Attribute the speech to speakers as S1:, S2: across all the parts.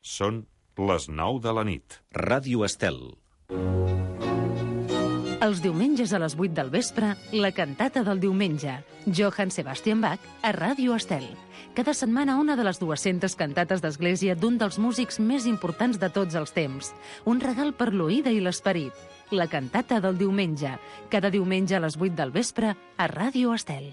S1: Són les 9 de la nit.
S2: Ràdio Estel.
S3: Els diumenges a les 8 del vespre, la cantata del diumenge. Johann Sebastian Bach a Ràdio Estel. Cada setmana una de les 200 cantates d'església d'un dels músics més importants de tots els temps. Un regal per l'oïda i l'esperit. La cantata del diumenge. Cada diumenge a les 8 del vespre a Ràdio Estel.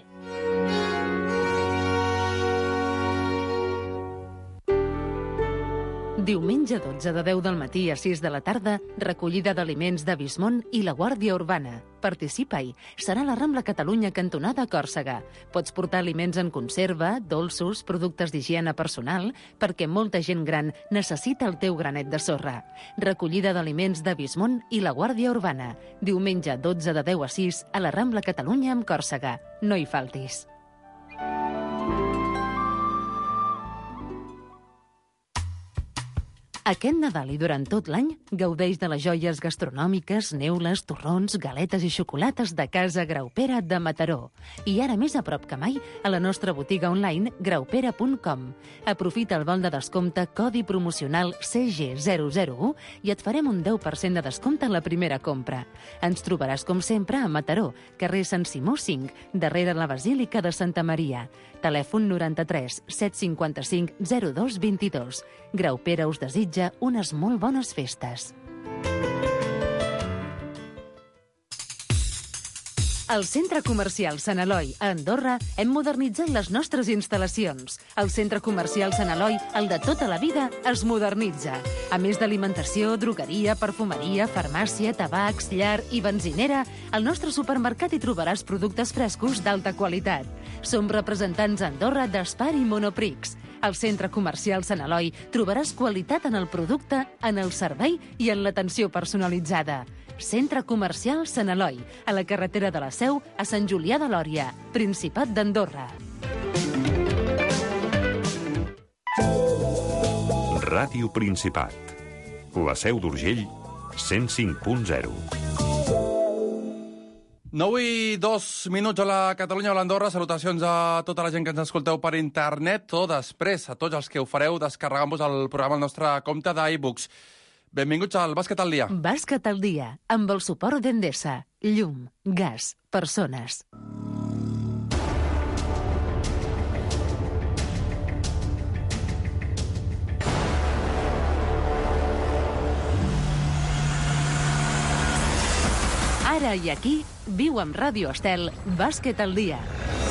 S3: Diumenge 12 de 10 del matí a 6 de la tarda, recollida d'aliments de Bismont i la Guàrdia Urbana. Participa-hi. Serà la Rambla Catalunya cantonada Còrsega. Pots portar aliments en conserva, dolços, productes d'higiene personal, perquè molta gent gran necessita el teu granet de sorra. Recollida d'aliments de Bismont i la Guàrdia Urbana. Diumenge 12 de 10 a 6 a la Rambla Catalunya amb Còrsega. No hi faltis. Aquest Nadal i durant tot l'any gaudeix de les joies gastronòmiques, neules, torrons, galetes i xocolates de Casa Graupera de Mataró. I ara més a prop que mai a la nostra botiga online graupera.com. Aprofita el vol de descompte codi promocional CG001 i et farem un 10% de descompte en la primera compra. Ens trobaràs com sempre a Mataró, carrer Sant Simó 5, darrere la Basílica de Santa Maria. Telèfon 93 755 02 22. Graupera us desitja unes molt bones festes. Al Centre Comercial Sant Eloi, a Andorra, hem modernitzat les nostres instal·lacions. El Centre Comercial Sant Eloi, el de tota la vida, es modernitza. A més d'alimentació, drogueria, perfumeria, farmàcia, tabacs, llar i benzinera, al nostre supermercat hi trobaràs productes frescos d'alta qualitat. Som representants a Andorra d'Espar i Monoprix. Al Centre Comercial Sant Eloi trobaràs qualitat en el producte, en el servei i en l'atenció personalitzada. Centre Comercial Sant Eloi, a la carretera de la Seu, a Sant Julià de Lòria, Principat d'Andorra.
S1: Ràdio Principat. La Seu d'Urgell, 105.0.
S4: 9 i 2 minuts a la Catalunya o l'Andorra. Salutacions a tota la gent que ens escolteu per internet o després a tots els que ho fareu descarregant-vos el programa al nostre compte d'iBooks. Benvinguts al Bàsquet al dia.
S3: Bàsquet al dia, amb el suport d'Endesa. Llum, gas, persones. Ara i aquí, viu amb Ràdio Estel, Bàsquet al dia.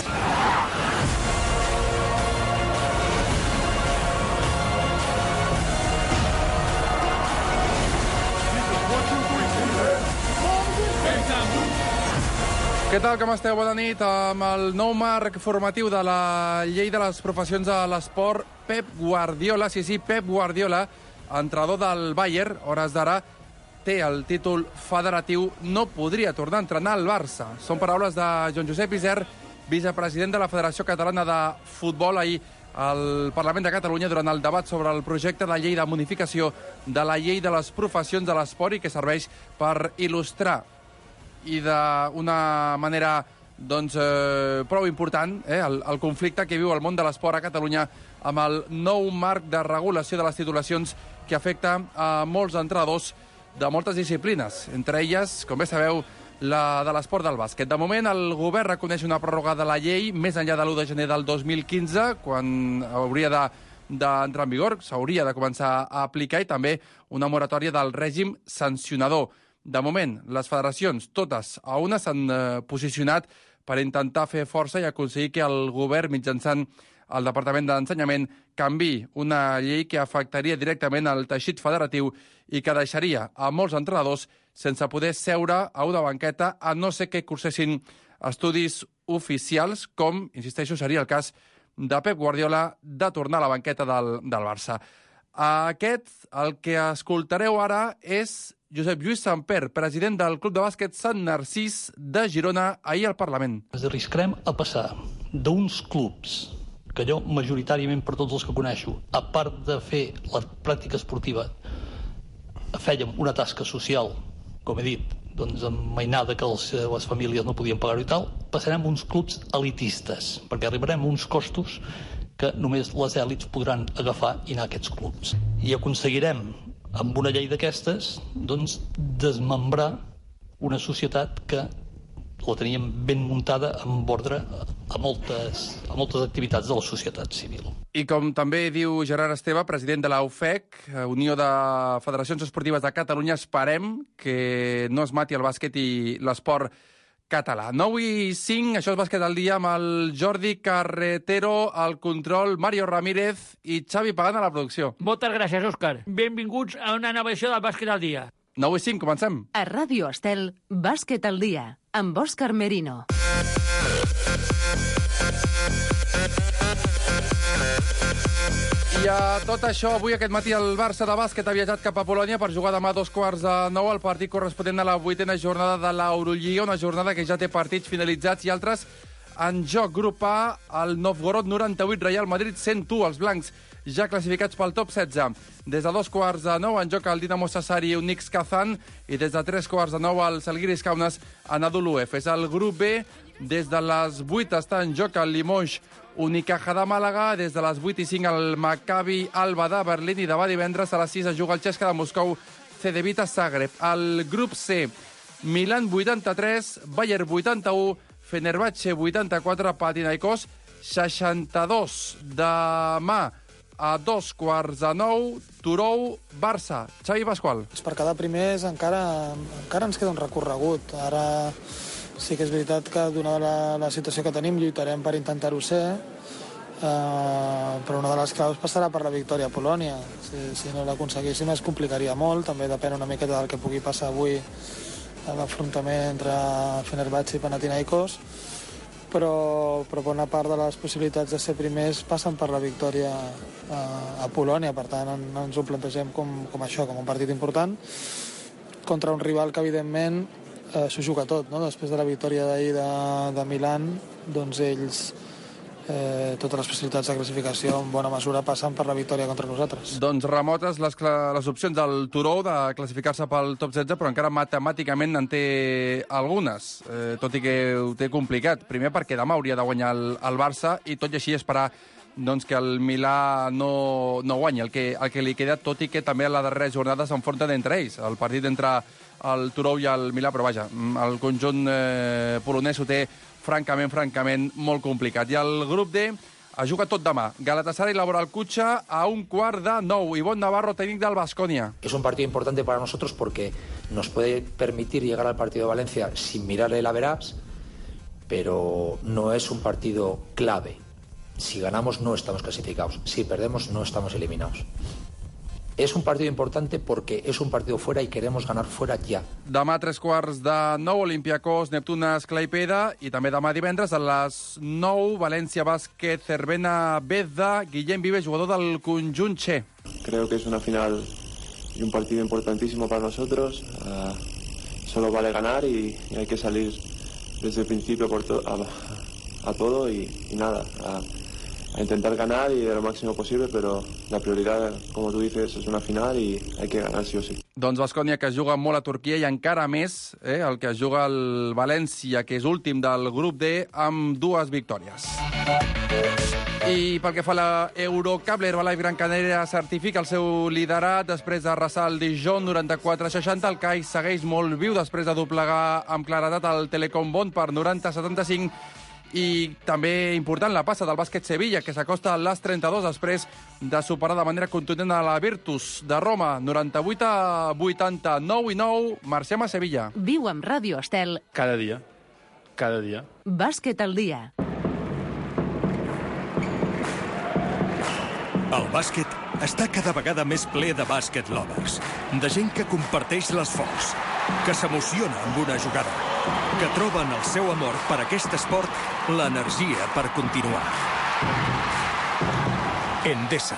S4: Què tal, com esteu? Bona nit. Amb el nou marc formatiu de la llei de les professions de l'esport, Pep Guardiola, Pep Guardiola, entrenador del Bayern, hores d'ara, té el títol federatiu, no podria tornar a entrenar al Barça. Són paraules de Joan Josep Isern, vicepresident de la Federació Catalana de Futbol, ahir al Parlament de Catalunya durant el debat sobre el projecte de llei de modificació de la llei de les professions de l'esport i que serveix per il·lustrar i d'una manera prou important el conflicte que viu el món de l'esport a Catalunya amb el nou marc de regulació de les titulacions que afecta a molts entrenadors de moltes disciplines, entre elles, com bé sabeu, la de l'esport del bàsquet. De moment, el govern reconeix una pròrroga de la llei més enllà de l'1 de gener del 2015, quan hauria d'entrar en vigor, s'hauria de començar a aplicar, i també una moratòria del règim sancionador. De moment, les federacions, totes a una, s'han posicionat per intentar fer força i aconseguir que el govern, mitjançant el Departament d'Ensenyament, canviï una llei que afectaria directament el teixit federatiu i que deixaria a molts entrenadors sense poder seure a una banqueta, a no ser que cursessin estudis oficials, com, insisteixo, seria el cas de Pep Guardiola de tornar a la banqueta del Barça. El que escoltareu ara és Josep Lluís Samper, president del Club de Bàsquet Sant Narcís de Girona, ahir al Parlament.
S5: Ens arriscarem a passar d'uns clubs que jo, majoritàriament per tots els que coneixo, a part de fer la pràctica esportiva, fèiem una tasca social, com he dit, doncs amb mainada que les famílies no podien pagar-ho i tal, passarem a uns clubs elitistes, perquè arribarem a uns costos que només les èlits podran agafar i anar a aquests clubs. I aconseguirem, amb una llei d'aquestes, doncs, desmembrar una societat que la teníem ben muntada amb ordre a moltes activitats de la societat civil.
S4: I com també diu Gerard Esteve, president de la UFEC, Unió de Federacions Esportives de Catalunya, esperem que no es mati el bàsquet i l'esport català. 9:05, això és Bàsquet al dia, amb el Jordi Carretero al control, Mario Ramírez i Xavi Pagán a la producció.
S2: Moltes gràcies, Òscar. Benvinguts a una nova edició del Bàsquet al dia.
S4: 9:05, comencem.
S3: A Ràdio Estel, Bàsquet al dia, amb Òscar Merino.
S4: I a tot això, avui aquest matí el Barça de bàsquet ha viatjat cap a Polònia per jugar demà a 2:15 al partit corresponent a la 8a jornada de l'Eurolliga, una jornada que ja té partits finalitzats i altres en joc. Grup A, el Novgorod 98, Real Madrid 101, els blancs ja classificats pel top 16. Des de 8:15 en joc el Dinamo Sassari Unix Kazan i des de 3:15 el Žalgiris Kaunas Anadolu Efes. El grup B, des de les 8 està en joc el Limoges Unicaja de Màlaga, des de les 8:05 el Maccabi Alba de Berlín i demà divendres a les 6 es juga el Chesca de Moscou Cedevita Zagreb. El grup C, Milan 83, Bayern 81, Fenerbahce 84, Panathinaikos 62. Demà a 2:15, Turou, Barça. Xavi Pasqual.
S6: Per quedar primers encara ens queda un recorregut. Ara sí que és veritat que, donada la situació que tenim, lluitarem per intentar-ho ser, però una de les claus passarà per la victòria a Polònia. Si no l'aconseguíssim es complicaria molt. També depèn una miqueta del que pugui passar avui a l'afrontament entre Fenerbahce i Panathinaikos, però bona part de les possibilitats de ser primers passen per la victòria a Polònia. Per tant, ens ho plantegem com això, com un partit important contra un rival que, evidentment, s'ho juga tot, no? Després de la victòria d'ahir de Milan, doncs ells totes les possibilitats de classificació en bona mesura passen per la victòria contra nosaltres.
S4: Doncs remotes les opcions del Turó de classificar-se pel top 16, però encara matemàticament en té algunes, tot i que ho té complicat. Primer perquè demà hauria de guanyar el Barça i tot i així esperar doncs, que el Milà no guanyi el que li queda, tot i que també a la darrera jornada s'enfronten entre ells. El partit entre el Turó i el Milà, però vaja, el conjunt polonès ho té francament molt complicat. I el grup D es juga tot demà. Galatasaray Laboral Cucha a 8:45. Ivonne Navarro, técnico del Baskonia.
S7: Es un partido importante para nosotros porque nos puede permitir llegar al partido de Valencia sin mirar el average, pero no es un partido clave. Si ganamos no estamos clasificados, si perdemos no estamos eliminados. Es un partido importante porque es un partido fuera y queremos ganar fuera ya.
S4: Demà a 8:45, Olympiacos, Neptunes, Klaipeda, i també demà divendres a les 9, València Bàsquet, Cervena Bezda, Guillem Vives, jugador del conjunt Che.
S8: Creo que es una final y un partido importantísimo para nosotros. Solo vale ganar y hay que salir desde el principio a todo y nada, a intentar ganar y de lo máximo posible, pero la prioridad, como tú dices, es una final y hay que ganar sí o sí.
S4: Doncs Baskonia, que es juga molt a Turquia, i encara més el que es juga al València, que és últim del grup D, amb 2 victòries. I pel que fa a l'Eurocup, l'Herbalife Gran Canària certifica el seu liderat després d'arrasar el Dijon 94-60. El CAI segueix molt viu després de doblegar amb claredat el Telecom Bonn per 90-75. I també important la passa del bàsquet Sevilla, que s'acosta a les 32 després de superar de manera contundent a la Virtus de Roma, 98-80, 9-9, marxem a Sevilla.
S3: Viu amb Ràdio Estel.
S9: Cada dia.
S3: Bàsquet al dia.
S10: El bàsquet està cada vegada més ple de bàsquet lovers, de gent que comparteix l'esforç, que s'emociona amb una jugada, que troben el seu amor per aquest esport l'energia per continuar. Endesa.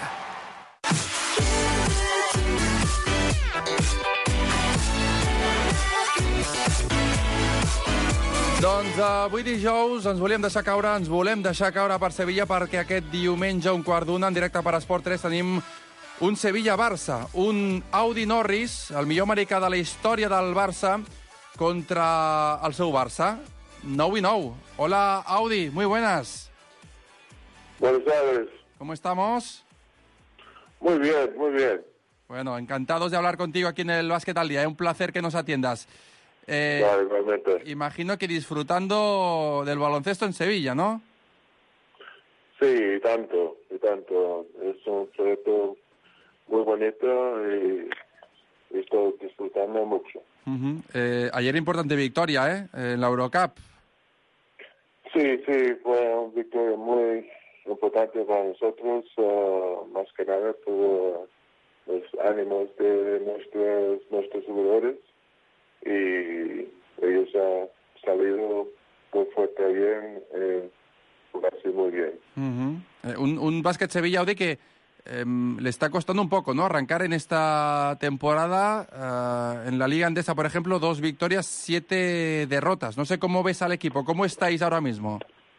S4: Doncs avui dijous ens volem deixar caure per Sevilla, perquè aquest diumenge, 1:15, en directe per Esport 3, tenim un Sevilla-Barça, un Audi Norris, el millor americà de la història del Barça, contra el seu Barça, 9-9. Hola, Audi, muy buenas.
S11: Buenas tardes.
S4: ¿Cómo estamos?
S9: Muy bien, muy bien.
S4: Bueno, encantados de hablar contigo aquí en el Básquet al Día. Es un placer que nos atiendas.
S9: Claro, igualmente.
S4: Imagino que disfrutando del baloncesto en Sevilla, ¿no?
S9: Sí, y tanto. Es un proyecto muy bonito y estoy disfrutando mucho.
S4: Ayer importante victoria, en la Eurocup.
S9: Sí, fue una victoria muy importante para nosotros, más que nada por los ánimos de nuestros jugadores, y ellos han salido muy fuerte ayer, jugarse muy bien.
S4: Un Básquet Sevilla, Audi, que le está costando un poco, ¿no? Arrancar en esta temporada, en la Liga Endesa, por ejemplo, 2 victorias, 7 derrotas. No sé cómo ves al equipo, ¿cómo estáis ahora mismo?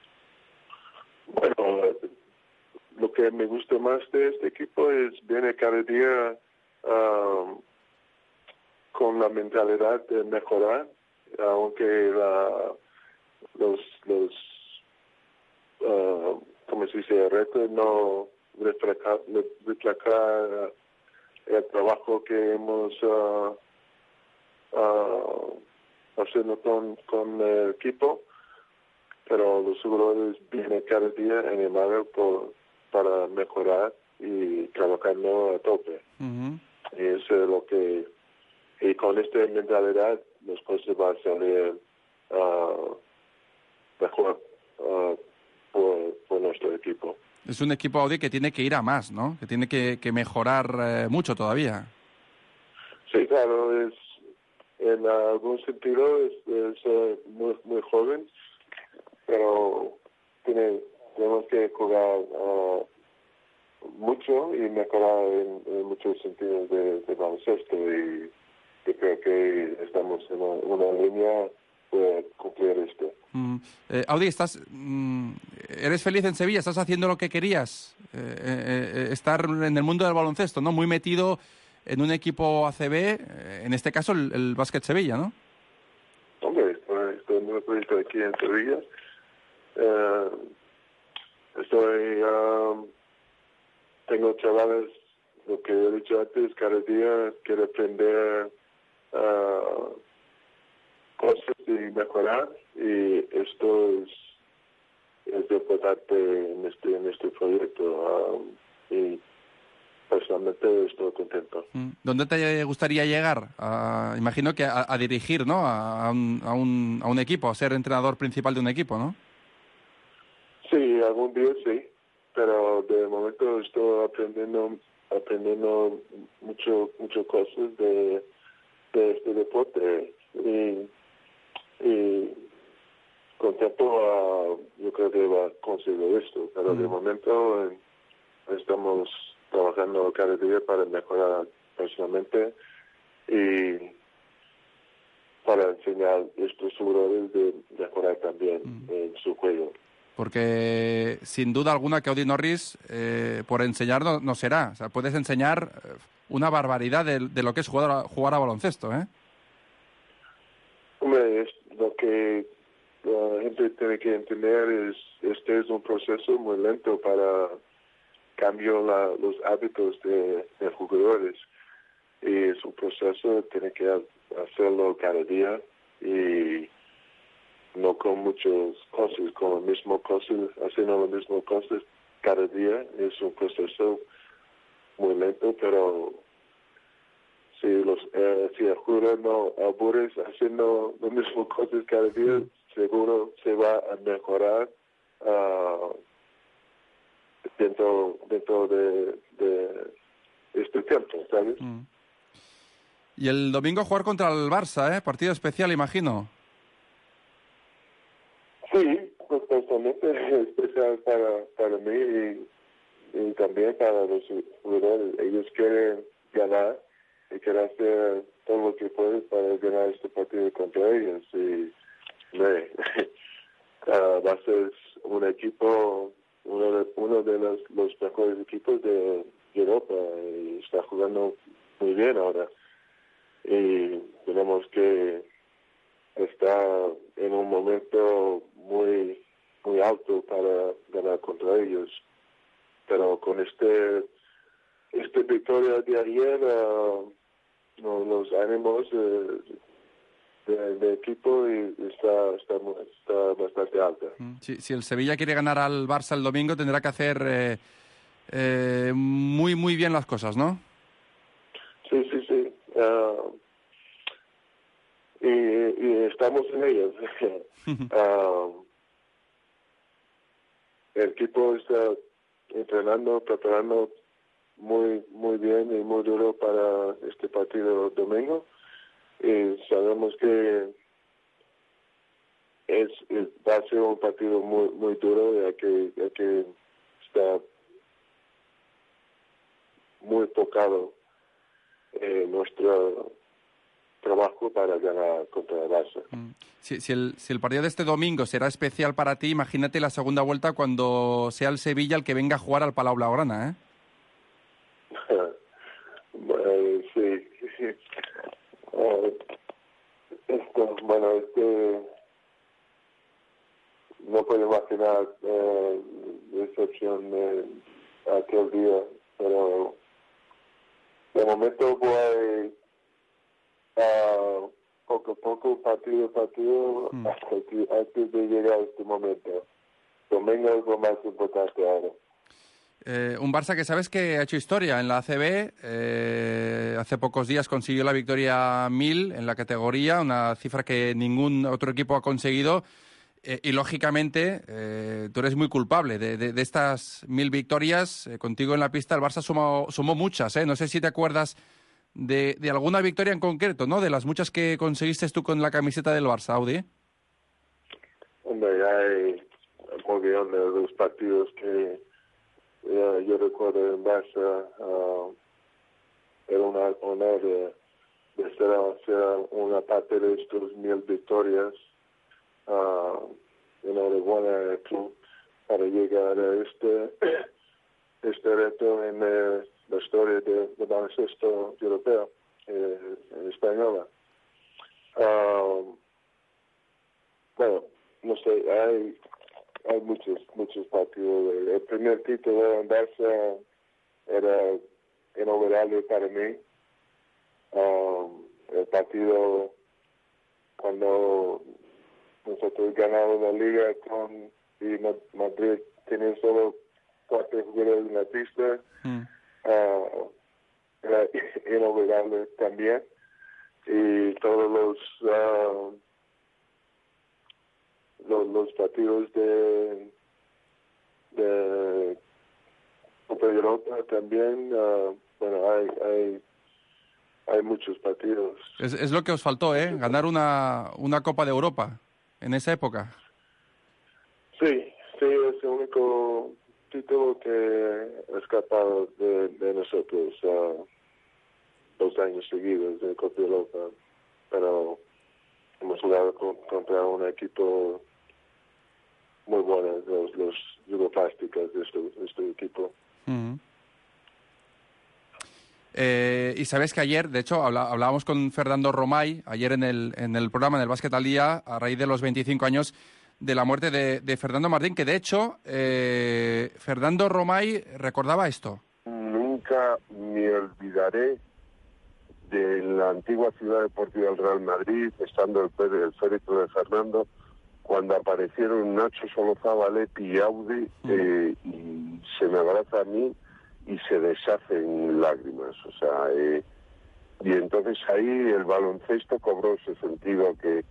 S9: Bueno, lo que me gusta más de este equipo es viene cada día con la mentalidad de mejorar, aunque los como se dice, el reto no reflejar el trabajo que hemos haciendo con el equipo, pero los jugadores vienen cada día animados para mejorar y trabajando a tope. Y eso es lo que, y con esta mentalidad las cosas van a salir mejor por nuestro equipo.
S4: Es un equipo, Audi, que tiene que ir a más, ¿no? Que tiene que mejorar mucho todavía.
S9: Sí, claro, en algún sentido es muy joven, pero tenemos que jugar mucho y mejorar en muchos sentidos de baloncesto, y yo creo que estamos en una línea para cumplir esto.
S4: Audi, eres feliz en Sevilla, estás haciendo lo que querías, estar en el mundo del baloncesto, ¿no? Muy metido en un equipo ACB, en este caso el Básquet Sevilla, ¿no?
S9: Hombre, estoy muy feliz aquí en Sevilla. Tengo chavales, lo que he dicho antes, cada día quiero aprender cosas y mejorar, y esto es importante en este proyecto, y personalmente estoy contento.
S4: ¿Dónde te gustaría llegar? Imagino que a dirigir, ¿no? A un equipo, a ser entrenador principal de un equipo, ¿no?
S9: Sí, algún día sí, pero de momento estoy aprendiendo mucho cosas de este deporte, y con tiempo yo creo que va a conseguir esto, pero de momento estamos trabajando cada día para mejorar personalmente y para enseñar a estos jugadores de mejorar también en su juego.
S4: Porque sin duda alguna que Audi Norris por enseñar no será. O sea, puedes enseñar una barbaridad de lo que es jugar a baloncesto, ¿eh?
S9: Hombre, es lo que la gente tiene que entender este es un proceso muy lento para cambiar los hábitos de jugadores, y es un proceso, tiene que hacerlo cada día y no con muchas cosas, con las mismas cosas, haciendo las mismas cosas cada día. Es un proceso muy lento, pero si el jugador no aburre haciendo las mismas cosas cada día, seguro se va a mejorar dentro de este tiempo, ¿sabes?
S4: Y el domingo jugar contra el Barça, partido especial, imagino.
S9: Sí, pues personalmente es especial para mí y también para los jugadores. Ellos quieren ganar y quieren hacer todo lo que pueden para ganar este partido contra ellos. Y va a ser un equipo, uno de los mejores equipos de Europa, y está jugando muy bien ahora. Y tenemos que estar en un momento muy alto para ganar contra ellos. pero con esta victoria de ayer, los ánimos de equipo está bastante alta.
S4: Si el Sevilla quiere ganar al Barça el domingo, tendrá que hacer muy, muy bien las cosas, ¿no?
S9: Sí. Y estamos en ellas. El equipo está entrenando, preparando muy, muy bien y muy duro para este partido domingo. Y sabemos que va a ser un partido muy, muy duro, ya que está muy enfocado nuestro trabajo para ganar contra el Barça.
S4: Si el partido de este domingo será especial para ti, imagínate la segunda vuelta cuando sea el Sevilla el que venga a jugar al Palau Blaugrana, ¿eh?
S9: Sí. No puedo imaginar decepción de aquel día, pero de momento voy poco a poco, partido a partido, hasta de llegar a este momento. Domingo es lo más importante ahora.
S4: Un Barça que sabes que ha hecho historia en la ACB. Hace pocos días consiguió la victoria 1000 en la categoría, una cifra que ningún otro equipo ha conseguido. Y lógicamente tú eres muy culpable de estas 1000 victorias. Contigo en la pista el Barça sumó muchas. No sé si te acuerdas de alguna victoria en concreto, ¿no? De las muchas que conseguiste tú con la camiseta del Barça, Audi.
S9: Hombre, hay un montón de los partidos que yo recuerdo en Barça. Era un honor de ser una parte de estos 1000 victorias. Enhorabuena al club para llegar a este reto en la historia del baloncesto europeo, española. Bueno, no sé, hay muchos partidos. El primer título en Barça era inolvidable para mí. El partido cuando nosotros ganamos la liga y Madrid tenía solo 4 jugadores en la pista. Era inolvidable también. Y todos los partidos de Copa de Europa también. Hay muchos partidos.
S4: Es lo que os faltó, ganar una Copa de Europa en esa época.
S9: Sí, es el único título que ha escapado de nosotros 2 años seguidos de Copa de Europa, pero hemos jugado contra un equipo muy bueno, los yugoplásticos de este equipo.
S4: Y sabes que ayer, de hecho, hablábamos con Fernando Romay, ayer en el programa, en el Básquet al Día, a raíz de los 25 años de la muerte de Fernando Martín, que de hecho, Fernando Romay recordaba esto.
S11: Nunca me olvidaré de la antigua ciudad deportiva del Real Madrid, estando el féretro de Fernando, cuando aparecieron Nacho Solozábal, Epi y Audi, y se me abraza a mí y se deshace en lágrimas. O sea, y entonces ahí el baloncesto cobró ese sentido que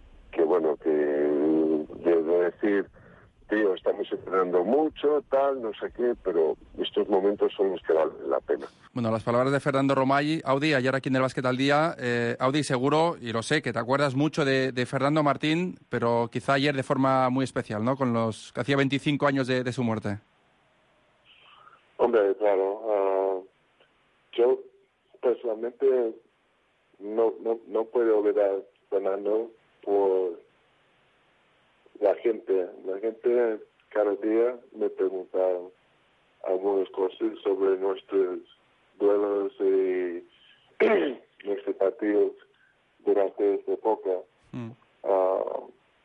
S11: de decir, tío, estamos entrenando mucho, tal, no sé qué, pero estos momentos son los que valen la pena.
S4: Bueno, las palabras de Fernando Romay. Audi, ayer aquí en el Básquet al Día, Audi, seguro, y lo sé, que te acuerdas mucho de Fernando Martín, pero quizá ayer de forma muy especial, ¿no? Con los que hacía 25 años de su muerte.
S9: Hombre, claro. Yo personalmente no puedo olvidar a Fernando por la gente. La gente cada día me pregunta algunas cosas sobre nuestros duelos y nuestros partidos durante esta época.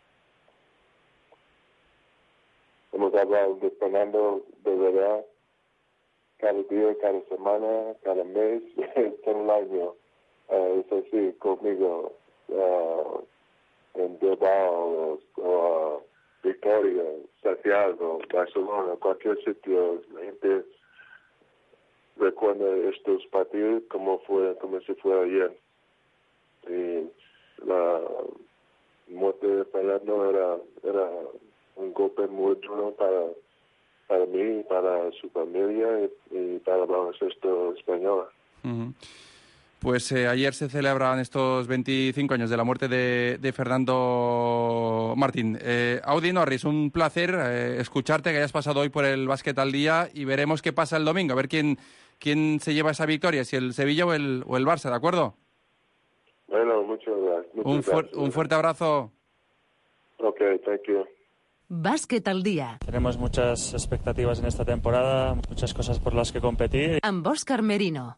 S9: Hemos hablado de Fernando de verdad cada día, cada semana, cada mes, todo el año. Es así conmigo en Bilbao o Victoria, Santiago, Barcelona, cualquier sitio. La gente recuerda estos partidos como si fuera ayer. Y la muerte de Fernando era un golpe muy duro para mí, para su familia y para el baloncesto español.
S4: Pues ayer se celebran estos 25 años de la muerte de Fernando Martín. Audi Norris, un placer escucharte, que hayas pasado hoy por el Básquet al Día, y veremos qué pasa el domingo, a ver quién se lleva esa victoria, si el Sevilla o el Barça, ¿de acuerdo?
S9: Bueno, muchas gracias.
S4: Un fuerte abrazo.
S9: Ok, thank you.
S3: Básquet al Día.
S12: Tenemos muchas expectativas en esta temporada, muchas cosas por las que competir.
S3: Amb Òscar Merino.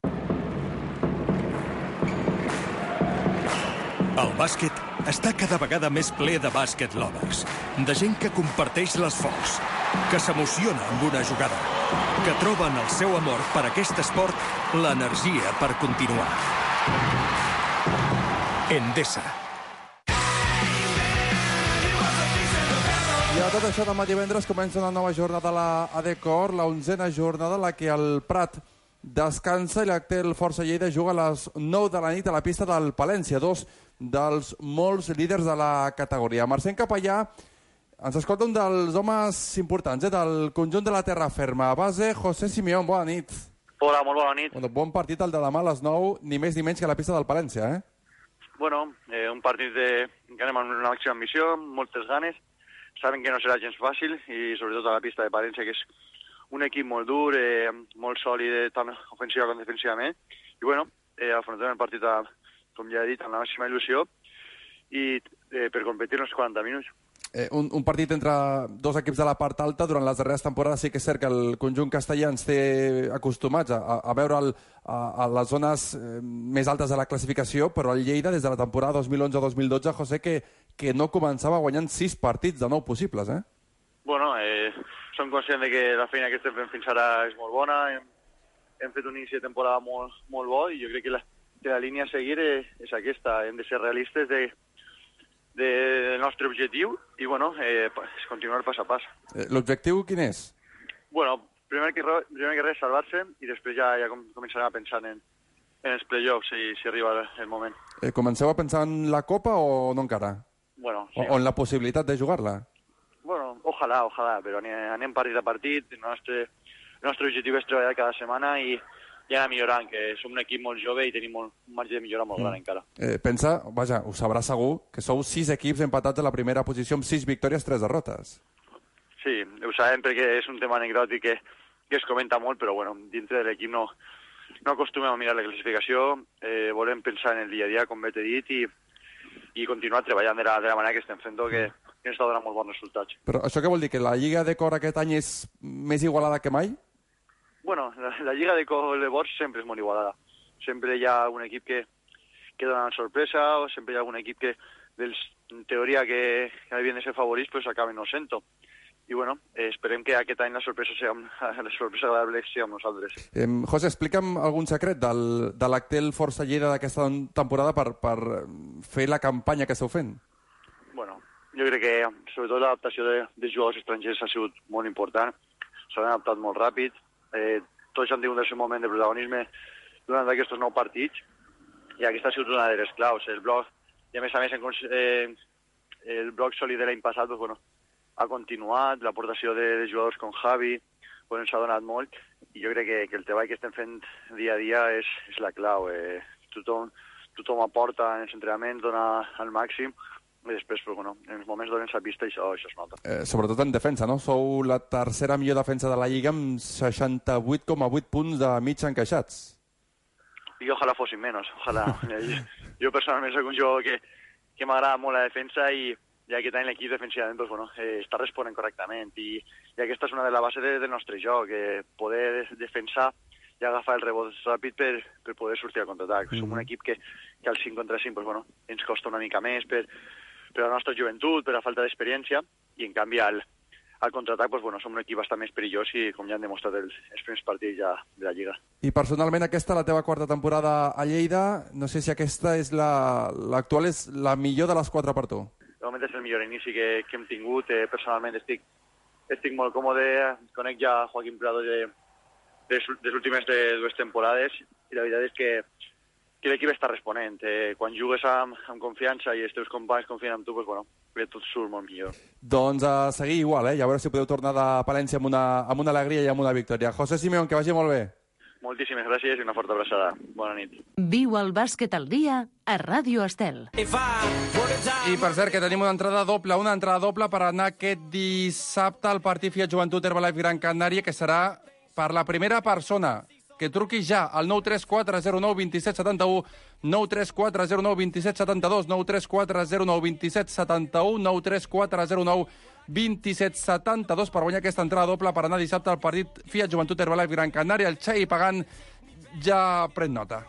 S10: El bàsquet està cada vegada més ple de bàsquet lovers, de gent que comparteix l'esforç, que s'emociona amb una jugada, que troba en el seu amor per aquest esport l'energia per continuar. Endesa.
S4: I a tot això, demà divendres comença una nova jornada a la ADCOR, la 11a jornada, en la que el Prat descansa i l'Actel Força Lleida juga a les 9 de la nit a la pista del Palència, dos dels molts líders de la categoria. Marcent Capellà ens escolta un dels homes importants del conjunt de la terra ferma. A base, José Simeón, bona nit.
S13: Hola, molt bona nit.
S4: Bon partit el de demà a les 9, ni més ni menys que a la pista del Palència, eh?
S13: Bueno, un partit que anem amb una màxima ambició, moltes ganes. Saben que no serà gens fàcil i sobretot a la pista de Palència, que és un equip molt dur, molt sòlid, tant ofensiva com defensivament. I bueno, afrontem el partit, com ja he dit, amb la màxima il·lusió i per competir els 40 minuts.
S4: Un partit entre dos equips de la part alta. Durant les darreres temporades sí que és cert que el conjunt castellà ens té acostumats a veure a les zones més altes de la classificació, però el Lleida, des de la temporada 2011-2012, José, que no començava guanyant 6 partits de 9 possibles, eh?
S13: Bueno, som conscients que la feina que estem fent fins ara és molt bona. Hem fet un inici de temporada molt bo i jo crec que la línia a seguir és aquesta. Hem de ser realistes del nostre objectiu i, bueno, continuar pas a pas.
S4: L'objectiu quin és?
S13: Bueno, primer que res, salvar-se i després ja començarem a pensar en els play-offs si arriba el moment.
S4: Comenceu a pensar en la Copa o no encara?
S13: Bueno, sí.
S4: O en la possibilitat de jugar-la?
S13: Bueno, ojalà, però anem partit a partit. El nostre objectiu és treballar cada setmana i anar millorant, que som un equip molt jove i tenim un marge de millora molt gran encara.
S4: Pensa, vaja, ho sabrà segur, que sou 6 equips empatats a la primera posició amb 6 victòries, 3 derrotes.
S13: Sí, ho sabem perquè és un tema anecdòtic que es comenta molt, però bueno, dintre de l'equip no acostumem a mirar la classificació, volem pensar en el dia a dia, com bé t'he dit, i continuar treballant de la manera que estem fent, que ens està donant molt bons resultats.
S4: Però això què vol dir, que la Lliga de Cor aquest any és més igualada que mai?
S13: Bueno, la Lliga de Cor sempre és molt igualada. Sempre hi ha un equip que dona una sorpresa, o sempre hi ha algun equip que, en teoria, que havien de ser favorits, pues acaben no sent-ho. I bueno, esperem que aquest any la sorpresa agradable sigui amb nosaltres.
S4: José, explica'm algun secret de l'Actel Força Lleida d'aquesta temporada per fer la campanya que esteu fent.
S13: Bueno, jo crec que sobretot l'adaptació de jugadors estrangers ha sigut molt important. S'han adaptat molt ràpid. Tots han tingut el seu moment de protagonisme durant aquests 9 partits i aquesta ha sigut una de les claus. El bloc, i a més el bloc sòlid de l'any passat, pues, bueno, ha continuat, l'aportació de jugadors com Javi ens ha donat molt i jo crec que el treball que estem fent dia a dia és la clau. Tothom aporta en els entrenaments, dona al màxim i després, però, bueno, en els moments donen la pista i això es nota.
S4: Sobretot en defensa, no? Sou la tercera millor defensa de la Lliga amb 68,8 punts de mig encaixats.
S13: I ojalà fossin menys, ojalà. Jo personalment soc un jugador que m'agrada molt la defensa i aquest any l'equip defensivament doncs, bueno, està responent correctament i aquesta és una de les bases del nostre joc, poder defensar i agafar el rebot ràpid per poder sortir al contraatac. Som un equip que al 5 contra 5 doncs, bueno, ens costa una mica més per la nostra joventut, per la falta d'experiència, i en canvi al al contraatac, doncs, bueno, som un equip bastant més perillós i com ja han demostrat els primers partits ja de la Lliga.
S4: I personalment aquesta, la teva quarta temporada a Lleida, no sé si aquesta és l'actual és la millor de les 4 per tu.
S13: De moment és el millor inici que hem tingut. Personalment estic molt còmode, conec ja Joaquim Prado de les últimes 2 temporades i la veritat és que l'equip està responent. Quan jugues amb confiança i els teus companys confien en tu, doncs, bueno, tot surt molt millor.
S4: Doncs a seguir igual, i a veure si podeu tornar de Palència amb una alegria i amb una victòria. José Simeón, que vagi molt bé.
S13: Moltíssimes gràcies i una forta abraçada. Bona nit.
S3: Viu el bàsquet al dia a Ràdio Estel.
S4: I per cert, que tenim una entrada doble per anar aquest dissabte al partit Fiat Joventut Herbalife Gran Canària, que serà per la primera persona que truqui ja al 93409 2771, 93409 2772, 93409 2771, 93409 2772 per guanyar aquesta entrada doble per anar dissabte al partit Fiat Joventut Herbalife Gran Canària. El Xei pagant ja pren nota.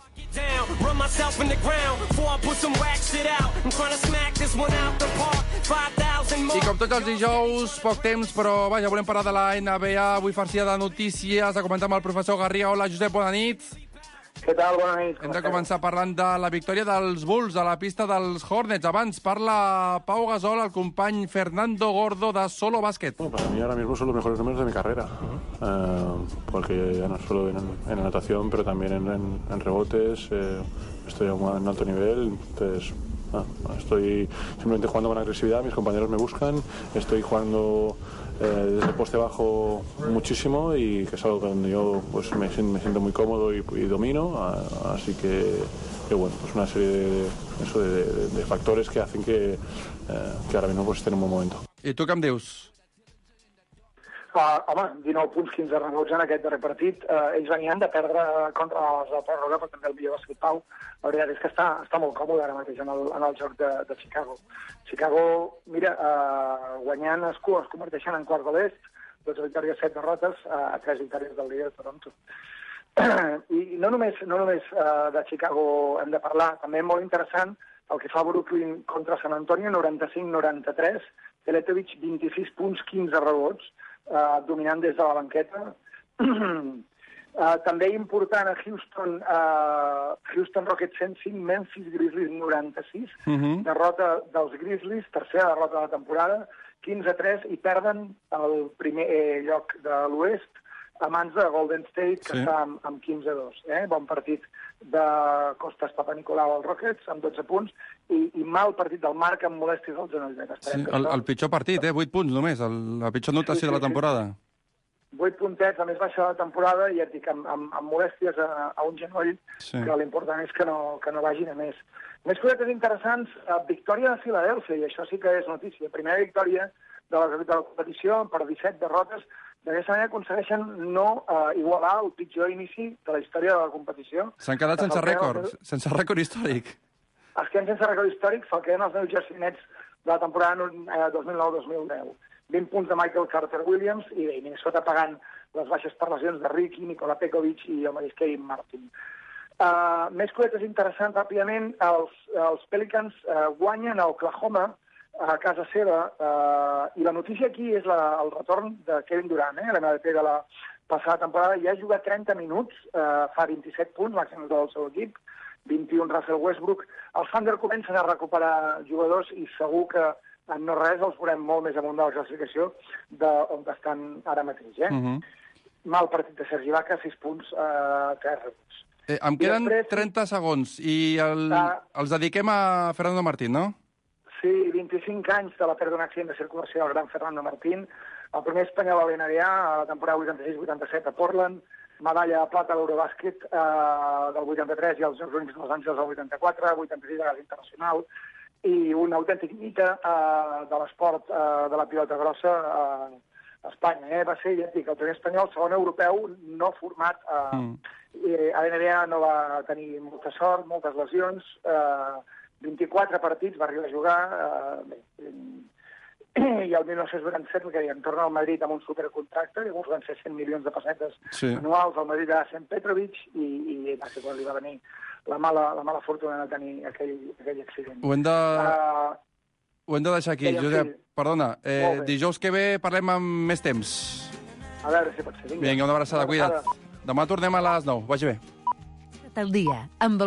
S4: I com tots els dijous, poc temps, però vaja, volem parlar de la NBA. Avui farcia de notícies, a comentar amb el professor Garriga. Hola, Josep, bona nit.
S14: Què tal? Bona nit.
S4: Hem de començar parlant de la victòria dels Bulls a la pista dels Hornets. Abans parla Pau Gasol, el company Fernando Gordo de Solo Básquet.
S15: Bueno, para mí ahora mismo son los mejores números de mi carrera, porque ya no solo en anotación, pero también en rebotes, estoy a un alto nivel, entonces estoy simplemente jugando con agresividad, mis compañeros me buscan, estoy jugando desde el poste bajo muchísimo y que es algo donde yo pues me siento muy cómodo y domino, así que bueno, pues una serie de factores que hacen que ahora mismo pues esté en un buen momento.
S4: I tu què em dius?
S14: Home, 19 punts, 15 rebots en aquest darrer partit. Ells venien de perdre contra els de Pròrroga, però també el millor va ser Pau. La veritat és que està molt còmode ara mateix en el joc de Chicago. Chicago, mira, guanyant es converteixen en quarts de l'est, 12 victòries, 7 derrotes, a 3 victòries del líder de Toronto. I no només de Chicago hem de parlar, també molt interessant el que fa Brooklyn contra San Antonio, 95-93, Teletovic 26 punts, 15 rebots, dominant des de la banqueta. També important a Houston Rockets 105, Memphis Grizzlies 96, derrota dels Grizzlies, tercera derrota de la temporada, 15-3, i perden el primer lloc de l'oest a mans de Golden State, que està amb 15-2. Bon partit de Costas Papanikolaou als Rockets, amb 12 punts, i mal partit del Marc amb molèsties al genoll.
S4: Sí, el pitjor partit, 8 punts només, la pitjor notació de la temporada.
S14: 8 puntets, a més baixa de la temporada, i ja et dic, amb molèsties a un genoll, que l'important és que no vagin a més. Més cosetes interessants, victòria de Filadèlfia, i això sí que és notícia. Primera victòria de la competició per 17 derrotes. D'aquesta manera aconsegueixen no igualar el pitjor inici de la història de la competició.
S4: S'han quedat sense rècord històric.
S14: Es queden sense rècord històric, se'l queden els New Jersey Nets de la temporada 2009-2010. 20 punts de Michael Carter-Williams i Minnesota pagant les baixes per lesions de Ricky, Nikola Pekovic i el mateix Kevin Martin. Més cosetes interessants, ràpidament, els Pelicans guanyen a Oklahoma a casa seva, i la notícia aquí és el retorn de Kevin Durant, l'MVP de la passada temporada. Ja ha jugat 30 minuts, fa 27 punts, màxim del seu equip, 21 Russell Westbrook. Els Thunder comencen a recuperar jugadors i segur que en no res els veurem molt més amunt de la classificació d'on estan ara mateix. Mal partit de Sergi Ibaka, 6 punts, 3 rebots.
S4: Em queden 30 segons i els dediquem a Fernando Martín, no?
S14: Sí, 25 anys de la pèrdua d'un accident de circulació del gran Fernando Martín, el primer espanyol a l'NBA, a la temporada 86-87 a Portland, medalla de plata a l'Eurobàsquet del 83 i als Jocs Olímpics de Los Angeles del 84, 86 a gas internacional, i un autèntic mite de l'esport de la pilota grossa a Espanya. Va ser, ja et dic, el primer espanyol, segon europeu, no format a l'NBA. No va tenir molta sort, moltes lesions, 24 partits va arribar a jugar, i el 1987 que en torna al Madrid amb un supercontracte, llavors van ser 100 milions de pessetes anuals, al Madrid a Sant Petrovic, i va ser quan li va venir la mala fortuna de tenir aquell accident.
S4: Ho Ho hem de deixar aquí. Josep, perdona, dijous que ve parlem amb més temps.
S14: A veure si pot ser.
S4: Vinga, una abraçada, cuida't. Demà tornem a les 9. Vagi bé.
S3: El dia amb el